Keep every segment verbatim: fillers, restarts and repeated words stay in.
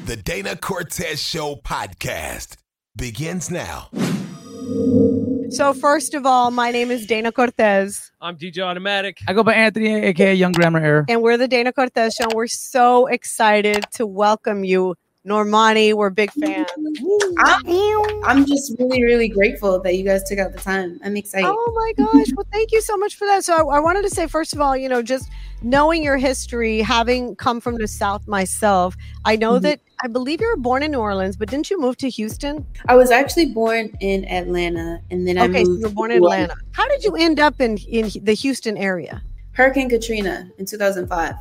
The Dana Cortez Show podcast begins now. So first of all, my name is Dana Cortez. I'm D J Automatic. I go by Anthony, aka Young Grammar Error. And we're the Dana Cortez Show. And we're so excited to welcome you, Normani. We're big fans. I'm, I'm just really, really grateful that you guys took out the time. I'm excited. Oh my gosh. Well, thank you so much for that. So I, I wanted to say, first of all, you know, just knowing your history, having come from the South myself, I know mm-hmm. that I believe you were born in New Orleans, but didn't you move to Houston? I was actually born in Atlanta, and then I okay, moved. So you were born in Atlanta. How did you end up in, in the Houston area? Hurricane Katrina in two thousand five.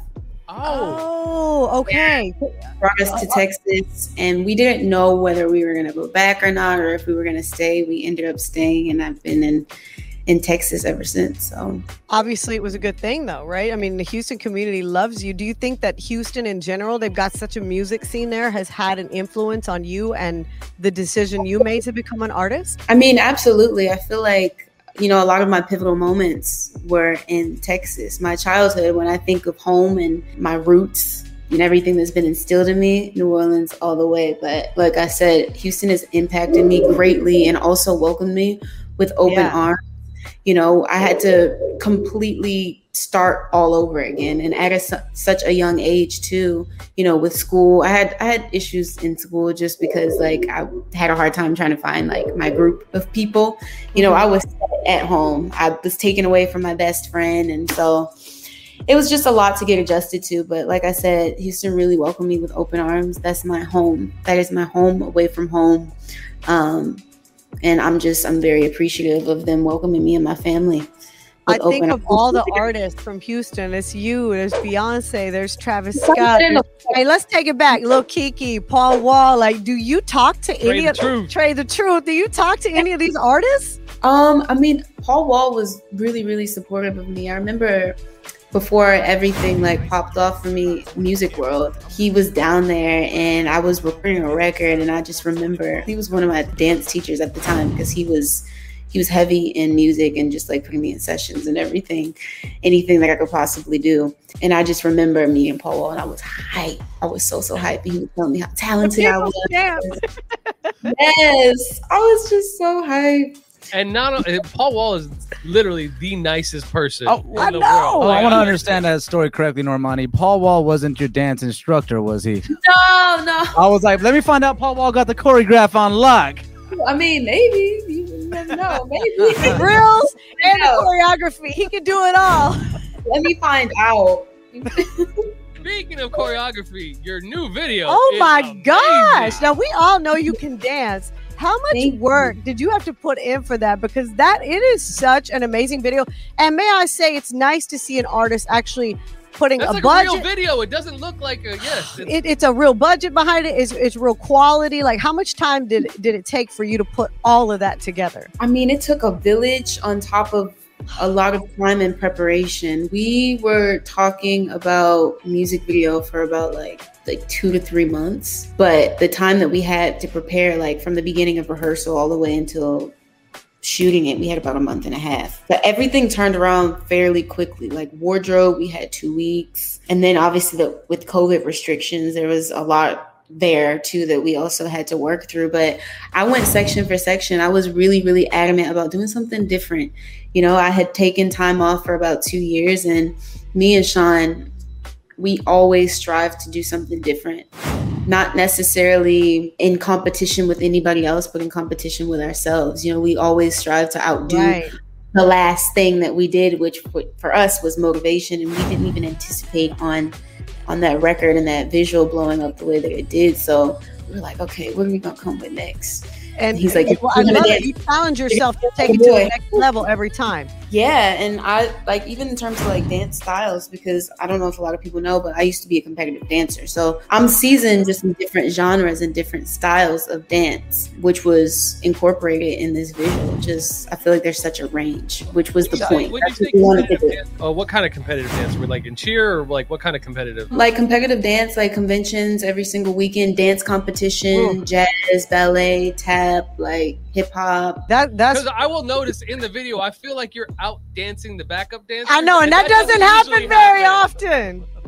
Oh, oh okay. Brought us to Texas, and we didn't know whether we were going to go back or not, or if we were going to stay. We ended up staying, and I've been in in Texas ever since. So obviously it was a good thing though, right? I mean, the Houston community loves you. Do you think that Houston in general, they've got such a music scene there, has had an influence on you and the decision you made to become an artist? I mean, absolutely. I feel like, you know, a lot of my pivotal moments were in Texas. My childhood, when I think of home and my roots and everything that's been instilled in me, New Orleans all the way. But like I said, Houston has impacted me greatly and also welcomed me with open yeah. arms. You know, I had to completely start all over again, and at a, such a young age too. You know, with school, I had I had issues in school just because, like, I had a hard time trying to find like my group of people. You know, I was at home. I was taken away from my best friend, and so it was just a lot to get adjusted to. But like I said, Houston really welcomed me with open arms. That's my home. That is my home away from home. Um, And I'm just, I'm very appreciative of them welcoming me and my family. I think of all the artists from Houston. It's you, there's Beyonce, there's Travis Scott. There's, hey, let's take it back. Lil Kiki, Paul Wall. Like, do you talk to Trey any the of Truth. Trey the Truth? Do you talk to any of these artists? Um, I mean, Paul Wall was really, really supportive of me. I remember before everything like popped off for me, music world, he was down there and I was recording a record, and I just remember he was one of my dance teachers at the time because he was he was heavy in music and just like putting me in sessions and everything, anything that I could possibly do. And I just remember meeting Paul Wall, and I was hyped. I was so, so hyped. And he was telling me how talented I was. Yes, I was just so hyped. And not Paul Wall is literally the nicest person oh, in I the know. world. Oh, I want to understand that story correctly, Normani. Paul Wall wasn't your dance instructor, was he? No, no. I was like, let me find out Paul Wall got the choreograph on lock. I mean, maybe. You never know. Maybe. Grills and the choreography. He can do it all. Let me find out. Speaking of choreography, your new video. Oh is my amazing. gosh. Now, we all know you can dance. How much Thank work you. did you have to put in for that? Because that it is such an amazing video. And may I say, it's nice to see an artist actually putting That's a like budget. a real video. It doesn't look like a yes. It's, it, it's a real budget behind it. It's, it's real quality. Like, how much time did did it take for you to put all of that together? I mean, it took a village on top of a lot of time and preparation. We were talking about music video for about like like two to three months. But the time that we had to prepare, like from the beginning of rehearsal all the way until shooting it, we had about a month and a half. But everything turned around fairly quickly. Like wardrobe, we had two weeks. And then obviously the, with COVID restrictions, there was a lot there too that we also had to work through. But I went section for section. I was really, really adamant about doing something different. You know, I had taken time off for about two years and me and Sean, we always strive to do something different, not necessarily in competition with anybody else, but in competition with ourselves. You know, we always strive to outdo right. the last thing that we did, which for us was motivation. And we didn't even anticipate on, on that record and that visual blowing up the way that it did. So we were like, okay, what are we going to come with next? And he's like, well, I love it. You challenge yourself to take it to the next level every time. Yeah. And I like, even in terms of like dance styles, because I don't know if a lot of people know, but I used to be a competitive dancer. So I'm seasoned just in different genres and different styles of dance, which was incorporated in this visual. Just, I feel like there's such a range, which was the so point. When you say competitive dance, oh, what kind of competitive dance? Were like in cheer or like what kind of competitive? Like competitive dance, like conventions every single weekend, dance competition, Ooh. jazz, ballet, tap, like hip hop. That that's because I will notice in the video, I feel like you're out dancing the backup dancer. I know, and that, that doesn't, doesn't happen very happen. often.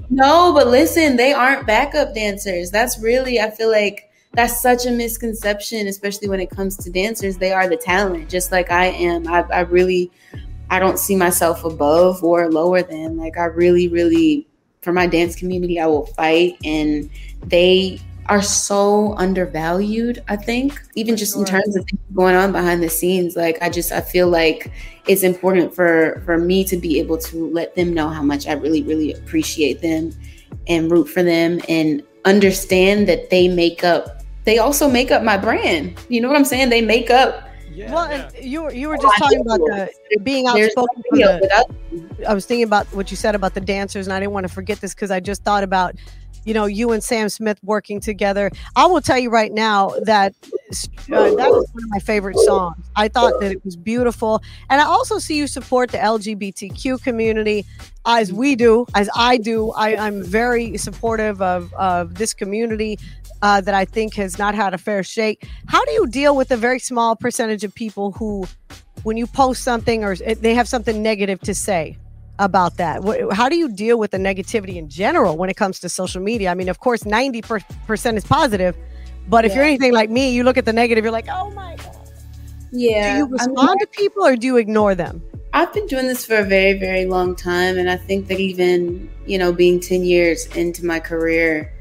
No, but listen, they aren't backup dancers. That's really, I feel like that's such a misconception, especially when it comes to dancers. They are the talent, just like I am. I, I really, I don't see myself above or lower than. Like, I really, really, for my dance community, I will fight. And they are so undervalued, I think, even just in terms of things going on behind the scenes. Like, I just, I feel like it's important for, for me to be able to let them know how much I really, really appreciate them and root for them and understand that they make up, they also make up my brand. You know what I'm saying? They make up. Yeah, well, yeah. and you were you were just oh, talking about the being outspoken. The, I was thinking about what you said about the dancers, and I didn't want to forget this because I just thought about, you know, you and Sam Smith working together. I will tell you right now that uh, that was one of my favorite songs. I thought that it was beautiful. And I also see you support the L G B T Q community as we do, as I do. I, I'm very supportive of, of this community uh, that I think has not had a fair shake. How do you deal with the very small percentage of people who, when you post something or they have something negative to say about that? How do you deal with the negativity in general when it comes to social media? I mean, of course, ninety percent is positive, but if yeah. you're anything like me, you look at the negative, you're like, oh my God. Yeah. Do you respond I mean, to people or do you ignore them? I've been doing this for a very, very long time. And I think that even, you know, being ten years into my career,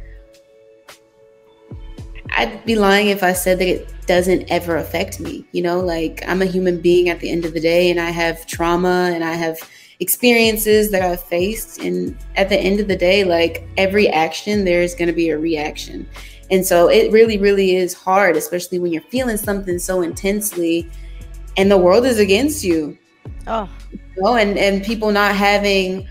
I'd be lying if I said that it doesn't ever affect me. You know, like, I'm a human being at the end of the day, and I have trauma and I have experiences that I've faced. And at the end of the day, like, every action, there's going to be a reaction. And so it really, really is hard, especially when you're feeling something so intensely and the world is against you. Oh, you know, and, and people not having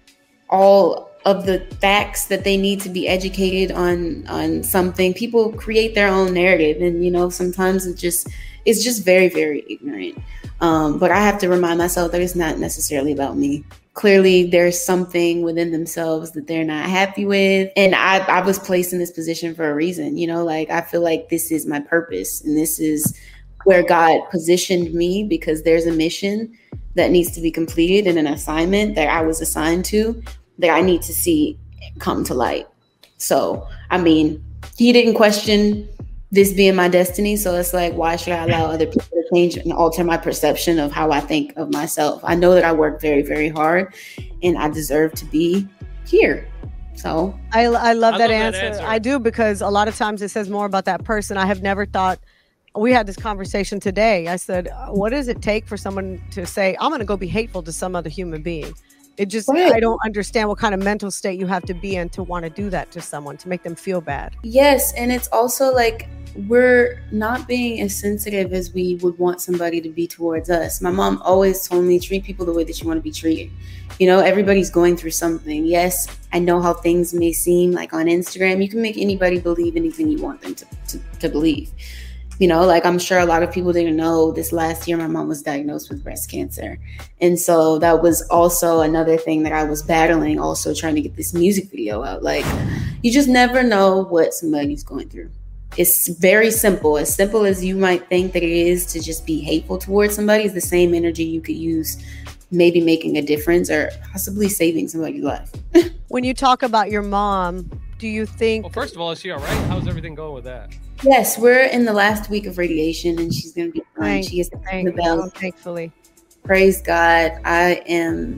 all of the facts that they need to be educated on, on something. People create their own narrative. And, you know, sometimes it just, it's just very, very ignorant. Um, but I have to remind myself that it's not necessarily about me. Clearly, there's something within themselves that they're not happy with. And I, I was placed in this position for a reason. You know, like, I feel like this is my purpose and this is where God positioned me, because there's a mission that needs to be completed and an assignment that I was assigned to that I need to see come to light. So, I mean, he didn't question this being my destiny. So it's like, why should I allow other people to change and alter my perception of how I think of myself? I know that I work very, very hard and I deserve to be here. So I, I love, I that, love answer. that answer. I do, because a lot of times it says more about that person. I have never thought, we had this conversation today. I said, what does it take for someone to say, I'm going to go be hateful to some other human being? It just, right. I don't understand what kind of mental state you have to be in to want to do that to someone, to make them feel bad. Yes. And it's also like, we're not being as sensitive as we would want somebody to be towards us. My mom always told me, treat people the way that you want to be treated. You know, everybody's going through something. Yes, I know how things may seem like on Instagram. You can make anybody believe anything you want them to, to, to believe. You know, like, I'm sure a lot of people didn't know this last year, my mom was diagnosed with breast cancer. And so that was also another thing that I was battling, also trying to get this music video out. Like, you just never know what somebody's going through. It's very simple. As simple as you might think that it is to just be hateful towards somebody, is the same energy you could use maybe making a difference or possibly saving somebody's life. When you talk about your mom, do you think... Well, first of all, is she all right? How's everything going with that? Yes, we're in the last week of radiation and she's going to be fine. Thank, she is thank the bell. Thankfully. Praise God. I am,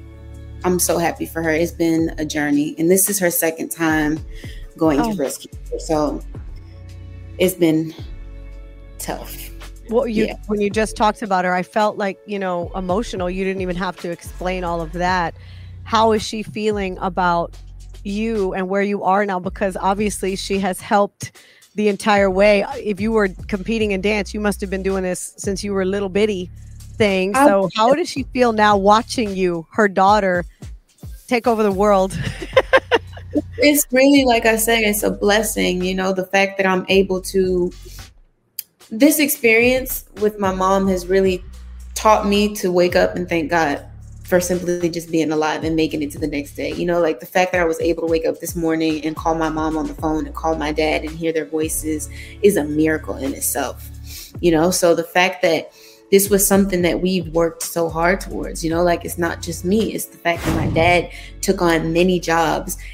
I'm so happy for her. It's been a journey. And this is her second time going oh. to breast cancer. So it's been tough. Well, you, yeah. when you just talked about her, I felt like, you know, emotional. You didn't even have to explain all of that. How is she feeling about you and where you are now? Because obviously she has helped the entire way. If you were competing in dance, you must have been doing this since you were a little bitty thing. So how does she feel now watching you, her daughter, take over the world? It's really, like I said, it's a blessing. You know, the fact that I'm able to, this experience with my mom has really taught me to wake up and thank God for simply just being alive and making it to the next day. You know, like the fact that I was able to wake up this morning and call my mom on the phone and call my dad and hear their voices is a miracle in itself. You know, so the fact that this was something that we've worked so hard towards, you know, like, it's not just me. It's the fact that my dad took on many jobs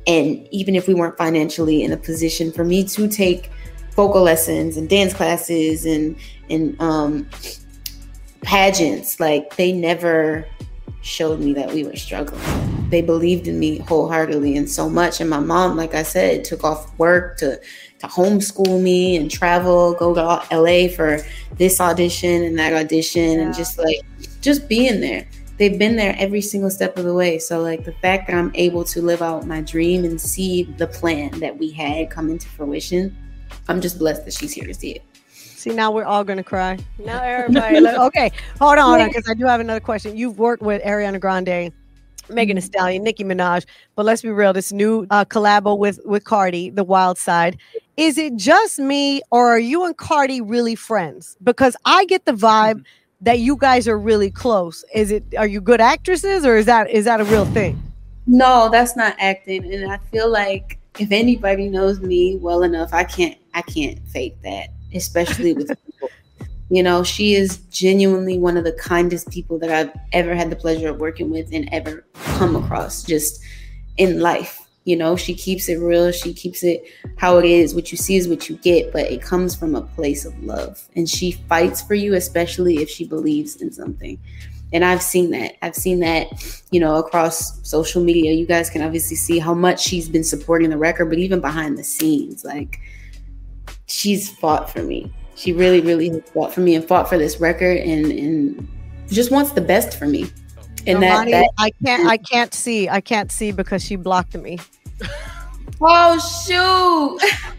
And even if we weren't financially in a position for me to take vocal lessons and dance classes and and um, pageants, like they never showed me that we were struggling. They believed in me wholeheartedly and so much. And my mom, like I said, took off work to to homeschool me and travel, go to L A for this audition and that audition, yeah. and just like just being there. They've been there every single step of the way. So like the fact that I'm able to live out my dream and see the plan that we had come into fruition, I'm just blessed that she's here to see it. See, now we're all going to cry. Now everybody, like, okay, hold on, because I do have another question. You've worked with Ariana Grande, Megan Thee Stallion, Nicki Minaj, but let's be real, this new uh, collabo with, with Cardi, The Wild Side. Is it just me, or are you and Cardi really friends? Because I get the vibe that you guys are really close. Is it? Are you good actresses, or is that is that a real thing? No, that's not acting. And I feel like if anybody knows me well enough, I can't I can't fake that, especially with people. You know, she is genuinely one of the kindest people that I've ever had the pleasure of working with and ever come across just in life. You know, she keeps it real. She keeps it how it is. What you see is what you get, but it comes from a place of love. And she fights for you, especially if she believes in something. And I've seen that. I've seen that, you know, across social media. You guys can obviously see how much she's been supporting the record, but even behind the scenes, like she's fought for me. She really, really has fought for me and fought for this record and, and just wants the best for me. And Normani, that, that I can't I can't see. I can't see because she blocked me. Oh shoot.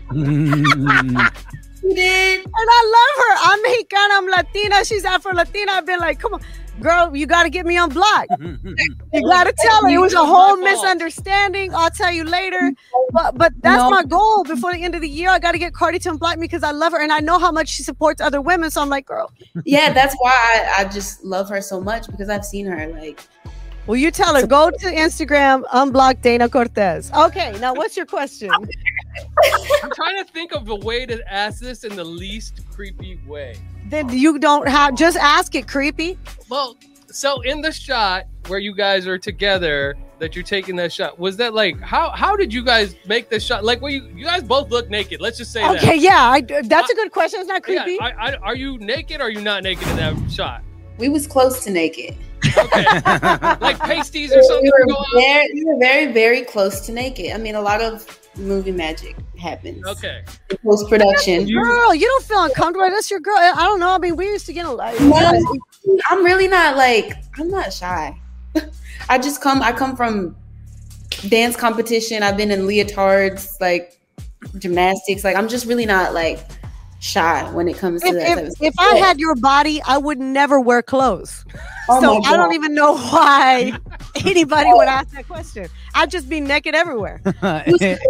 She did. And I love her. I'm Mexicana, I'm Latina, she's Afro-Latina. I've been like, come on, girl, you gotta get me unblocked. You gotta tell her. It was a whole misunderstanding. I'll tell you later. But but that's no. my goal. Before the end of the year, I gotta get Cardi to unblock me because I love her and I know how much she supports other women. So I'm like, girl. Yeah, that's why I, I just love her so much, because I've seen her like. Well, you tell her, go to Instagram, unblock Dana Cortez. Okay, now what's your question? I'm trying to think of a way to ask this in the least creepy way. Then you don't have, just ask it creepy. Well, so in the shot where you guys are together, that you're taking that shot, was that like, how how did you guys make this shot? Like, well, you, you guys both look naked. Let's just say okay, that. Okay, yeah, I, that's a good question. It's not creepy. Yeah, I, I, are you naked or are you not naked in that shot? We was close to naked. Okay. Like pasties or something? We were, very, we were very, very close to naked. I mean, a lot of movie magic happens. Okay. In post-production. Girl, you don't feel uncomfortable. That's your girl. I don't know. I mean, we used to get a lot. No, I'm really not like, I'm not shy. I just come, I come from dance competition. I've been in leotards, like gymnastics. Like, I'm just really not like shy when it comes to if, that. If, type of if I had your body, I would never wear clothes. Oh so I don't even know why anybody would ask that question. I'd just be naked everywhere. That's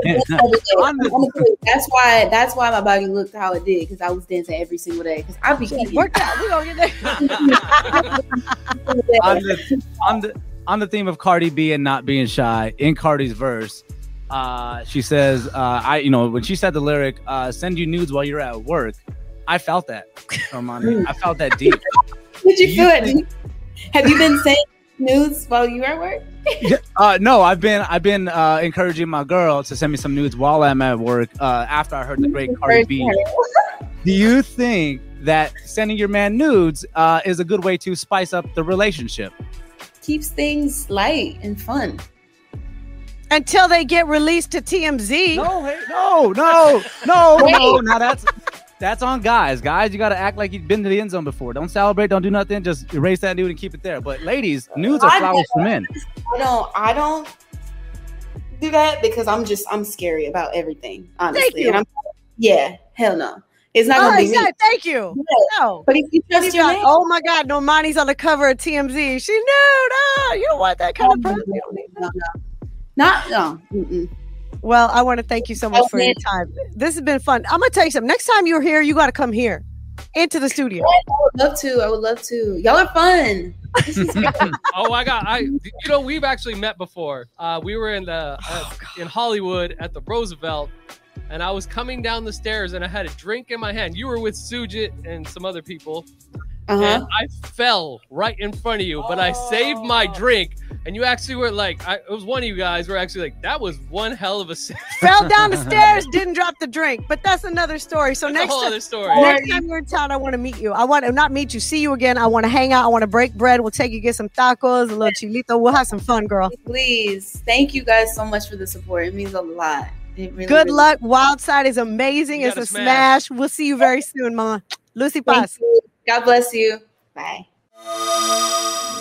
why. That's why my body looked how it did, because I was dancing every single day. Because I be eating. Worked out. We gonna get there. on, the, on the on the theme of Cardi B and not being shy, in Cardi's verse, uh, she says, uh, "I, you know, when she said the lyric, uh, send you nudes while you're at work," I felt that, Normani. I felt that deep. Did you feel it? Have you been saying nudes while you were at work? uh, no, I've been I've been uh, encouraging my girl to send me some nudes while I'm at work. Uh, after I heard the great Cardi B. Do you think that sending your man nudes uh, is a good way to spice up the relationship? Keeps things light and fun. Until they get released to T M Z. No, hey, no, no, no, no. Now that's that's on guys. Guys, you got to act like you've been to the end zone before. Don't celebrate. Don't do nothing. Just erase that nude and keep it there. But ladies, nudes are flowers for men. I don't. I don't do that because I'm just I'm scary about everything. Honestly, thank you. And I'm, yeah, hell no. It's not oh, gonna be yeah, me. Thank you. Yeah. No, but if you trust She's your like, man, oh my God, Normani's on the cover of T M Z. She knew. No, you don't want that kind oh, of person. No, no, no. Not no. Mm-mm. Well, I want to thank you so much for your time. This has been fun. I'm gonna tell you something. Next time you're here, you got to come here into the studio. I would love to. I would love to. Y'all are fun. Oh, I got. I. You know, we've actually met before. Uh, we were in the uh, Oh, in Hollywood at the Roosevelt, and I was coming down the stairs, and I had a drink in my hand. You were with Sujit and some other people, Uh-huh. and I fell right in front of you. But I saved my drink and you actually were like, I, it was one of you guys were actually like, that was one hell of a set. Fell down the stairs, didn't drop the drink, but that's another story. So That's next a whole time, other story. next time you're in town, I want to meet you. I want to not meet you, see you again. I want to hang out. I want to break bread. We'll take you get some tacos, a little chilito. We'll have some fun, girl. Please, thank you guys so much for the support. It means a lot. It really, Good really luck. Wild Side is amazing. You It's a gotta smash. smash. We'll see you very soon, Mama. Lucy Thank Paz. you. God bless you. Bye.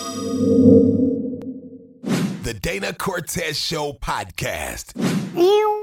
The Dana Cortez Show podcast. Ew.